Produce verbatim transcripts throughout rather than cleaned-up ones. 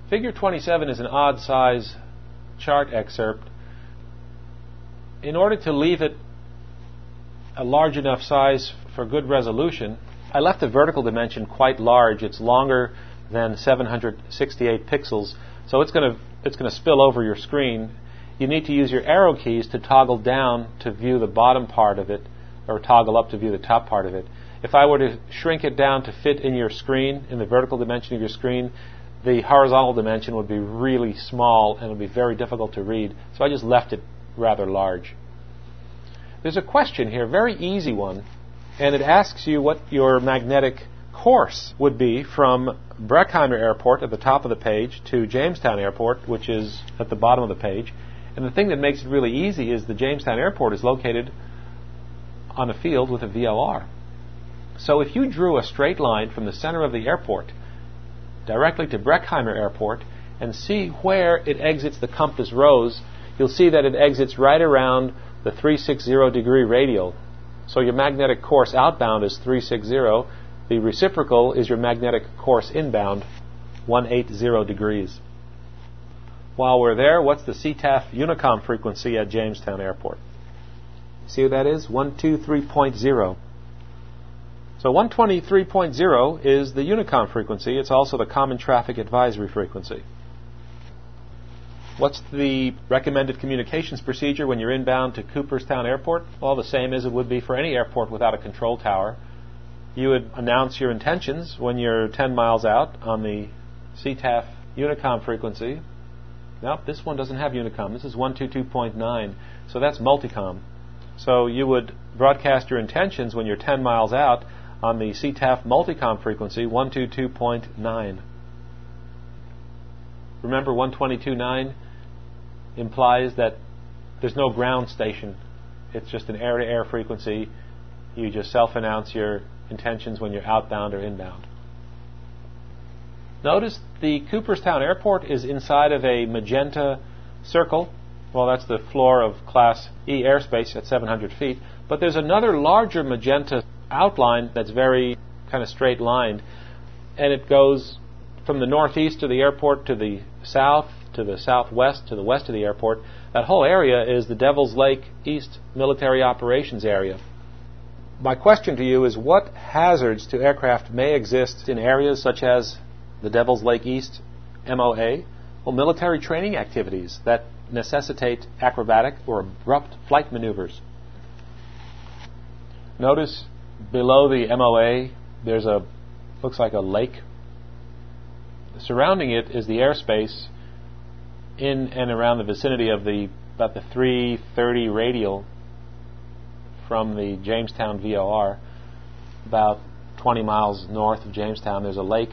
Figure twenty-seven is an odd size chart excerpt. In order to leave it a large enough size for good resolution, I left the vertical dimension quite large. It's longer than seven hundred sixty-eight pixels, so it's going to it's going to spill over your screen. You need to use your arrow keys to toggle down to view the bottom part of it, or toggle up to view the top part of it. If I were to shrink it down to fit in your screen, in the vertical dimension of your screen, the horizontal dimension would be really small and it would be very difficult to read, so I just left it rather large. There's a question here, very easy one, and it asks you what your magnetic course would be from Breckheimer Airport at the top of the page to Jamestown Airport, which is at the bottom of the page. And the thing that makes it really easy is the Jamestown Airport is located on a field with a V L R. So if you drew a straight line from the center of the airport directly to Breckheimer Airport and see where it exits the compass rose, you'll see that it exits right around the three sixty degree radial. So your magnetic course outbound is three sixty. The reciprocal is your magnetic course inbound, one eighty degrees. While we're there, what's the C T A F Unicom frequency at Jamestown Airport? See what that is? one twenty-three point zero. So one twenty-three point zero is the Unicom frequency. It's also the Common Traffic Advisory frequency. What's the recommended communications procedure when you're inbound to Cooperstown Airport? Well, the same as it would be for any airport without a control tower. You would announce your intentions when you're ten miles out on the C T A F Unicom frequency. Nope, this one doesn't have Unicom. This is one twenty-two point nine, so that's multicom. So you would broadcast your intentions when you're ten miles out on the C T A F multicom frequency, one twenty-two point nine. Remember, one twenty-two point nine implies that there's no ground station. It's just an air-to-air frequency. You just self-announce your intentions when you're outbound or inbound. Notice the Cooperstown Airport is inside of a magenta circle. Well, that's the floor of Class E airspace at seven hundred feet. But there's another larger magenta outline that's very kind of straight lined, and it goes from the northeast of the airport to the south, to the southwest, to the west of the airport. That whole area is the Devil's Lake East Military Operations Area. My question to you is, what hazards to aircraft may exist in areas such as the Devil's Lake East M O A? Well, military training activities that necessitate acrobatic or abrupt flight maneuvers. Notice below the M O A there's a, looks like a lake. Surrounding it is the airspace in and around the vicinity of the about the three thirty radial from the Jamestown V O R. About twenty miles north of Jamestown there's a lake.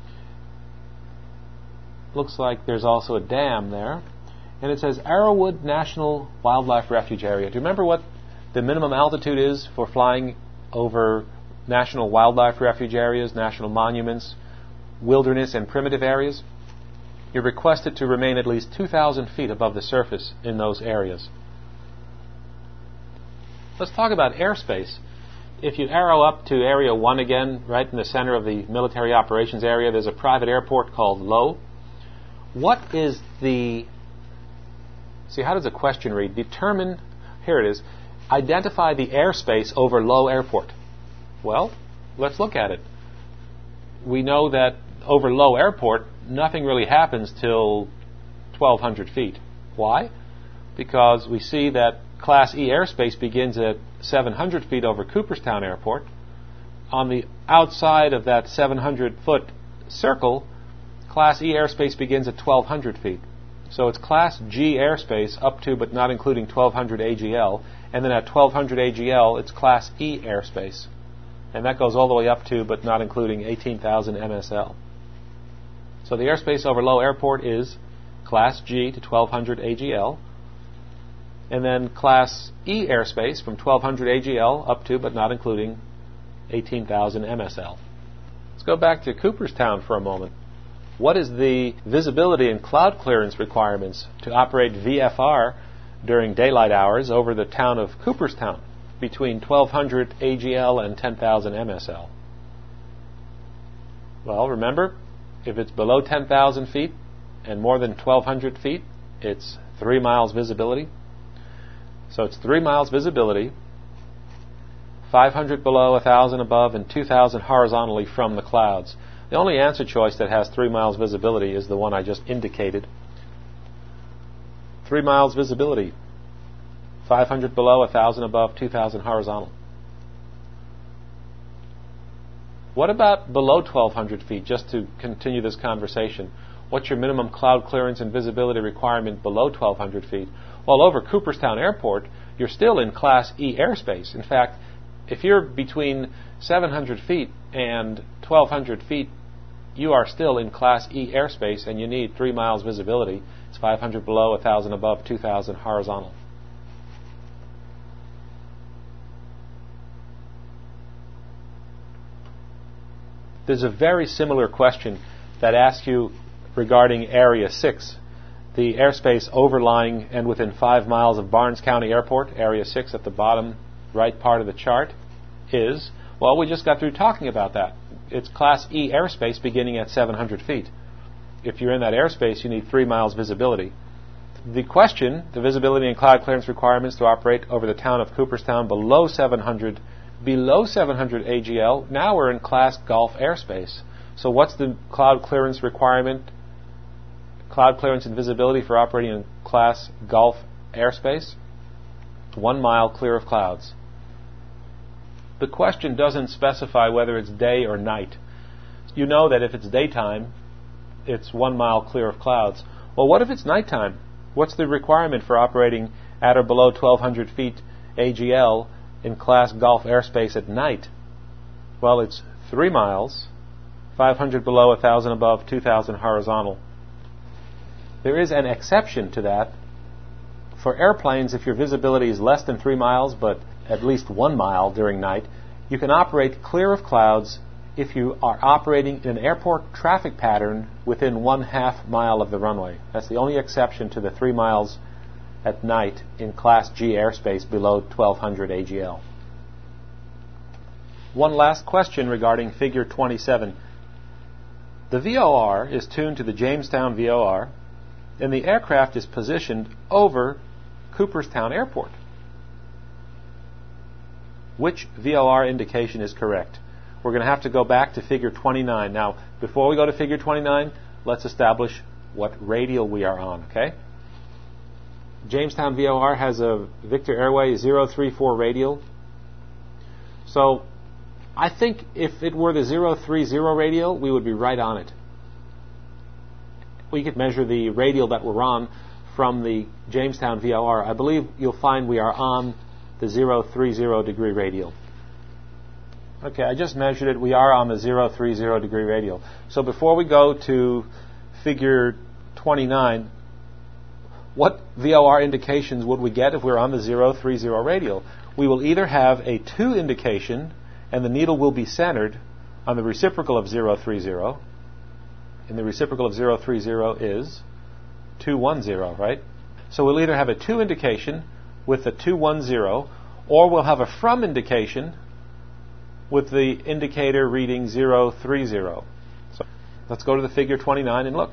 Looks like there's also a dam there. And it says Arrowwood National Wildlife Refuge Area. Do you remember what the minimum altitude is for flying over national wildlife refuge areas, national monuments, wilderness and primitive areas? You're requested to remain at least two thousand feet above the surface in those areas. Let's talk about airspace. If you arrow up to Area one again, right in the center of the military operations area, there's a private airport called Low. What is the... See, how does the question read? Determine... Here it is. Identify the airspace over Low Airport. Well, let's look at it. We know that over Low Airport, nothing really happens till twelve hundred feet. Why? Because we see that Class E airspace begins at seven hundred feet over Cooperstown Airport. On the outside of that seven hundred foot circle, Class E airspace begins at twelve hundred feet. So it's Class G airspace up to but not including twelve hundred A G L, and then at twelve hundred A G L it's Class E airspace. And that goes all the way up to but not including eighteen thousand M S L. So the airspace over Low Airport is Class G to twelve hundred A G L, and then Class E airspace from twelve hundred A G L up to but not including eighteen thousand M S L. Let's go back to Cooperstown for a moment. What is the visibility and cloud clearance requirements to operate V F R during daylight hours over the town of Cooperstown between twelve hundred A G L and ten thousand M S L? Well, remember, if it's below ten thousand feet, and more than twelve hundred feet, it's three miles visibility. So it's three miles visibility, five hundred below, one thousand above, and two thousand horizontally from the clouds. The only answer choice that has three miles visibility is the one I just indicated. Three miles visibility, five hundred below, one thousand above, two thousand horizontal. What about below twelve hundred feet, just to continue this conversation? What's your minimum cloud clearance and visibility requirement below twelve hundred feet? Well, over Cooperstown Airport, you're still in Class E airspace. In fact, if you're between seven hundred feet and twelve hundred feet, you are still in Class E airspace, and you need three miles visibility. It's five hundred below, one thousand above, two thousand horizontal. There's a very similar question that asks you regarding Area six, the airspace overlying and within five miles of Barnes County Airport. Area six at the bottom right part of the chart is, well, we just got through talking about that. It's Class E airspace beginning at seven hundred feet. If you're in that airspace, you need three miles visibility. The question, the visibility and cloud clearance requirements to operate over the town of Cooperstown below seven hundred, below seven hundred A G L, now we're in Class Gulf airspace. So what's the cloud clearance requirement, cloud clearance and visibility for operating in Class Gulf airspace? One mile clear of clouds. The question doesn't specify whether it's day or night. You know that if it's daytime, it's one mile clear of clouds. Well, what if it's nighttime? What's the requirement for operating at or below twelve hundred feet A G L in Class Gulf airspace at night? Well, it's three miles, five hundred below, one thousand above, two thousand horizontal. There is an exception to that. For airplanes, if your visibility is less than three miles, but at least one mile during night, you can operate clear of clouds if you are operating in an airport traffic pattern within one half mile of the runway. That's the only exception to the three miles at night in Class G airspace below twelve hundred A G L. One last question regarding Figure twenty-seven. The V O R is tuned to the Jamestown V O R, and the aircraft is positioned over Cooperstown Airport. Which V O R indication is correct? We're going to have to go back to Figure twenty-nine. Now, before we go to Figure twenty-nine, let's establish what radial we are on, okay? Jamestown V O R has a Victor Airway zero three four radial. So, I think if it were the zero three zero radial, we would be right on it. We could measure the radial that we're on from the Jamestown V O R. I believe you'll find we are on the zero three zero degree radial. Okay, I just measured it. We are on the zero three zero degree radial. So before we go to Figure twenty-nine, what V O R indications would we get if we're on the zero three zero radial? We will either have a two indication, and the needle will be centered on the reciprocal of zero three zero. And the reciprocal of zero three zero is two one zero, right? So we'll either have a two indication with the two one zero, or we'll have a from indication with the indicator reading zero three zero. So let's go to the Figure twenty-nine and look.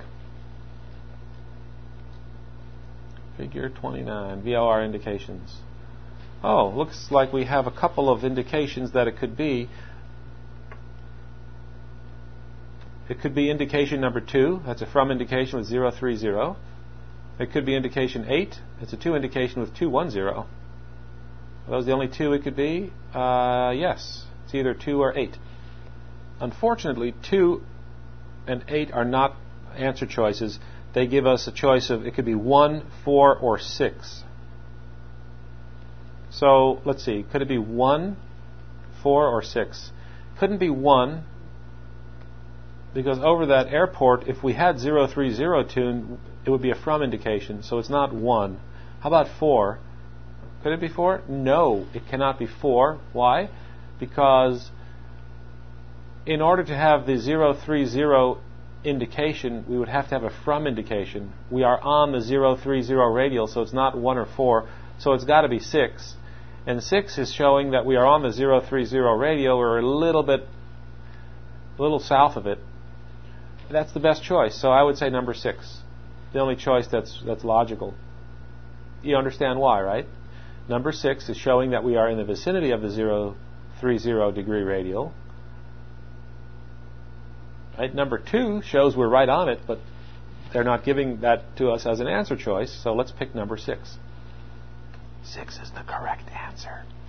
Figure twenty-nine, V O R indications. Oh, looks like we have a couple of indications that it could be. It could be indication number two. That's a from indication with zero three zero. It could be indication eight. It's a two indication with two one zero. Are those the only two it could be? Uh, yes. It's either two or eight. Unfortunately, two and eight are not answer choices. They give us a choice of, it could be one, four, or six. So, let's see. Could it be one, four, or six? Couldn't be one, because over that airport, if we had zero three zero tuned, it would be a from indication, so it's not one. How about four? Could it be four? No, it cannot be four. Why? Because in order to have the zero three zero indication, we would have to have a from indication. We are on the zero three zero radial, so it's not one or four, so it's got to be six. And six is showing that we are on the zero three zero radial, or a little bit, a little south of it. That's the best choice, so I would say number six. the only choice that's that's logical. You understand why, right? Number six is showing that we are in the vicinity of the zero three zero degree radial. Right? Number two shows we're right on it, but they're not giving that to us as an answer choice, so let's pick number six. Six is the correct answer.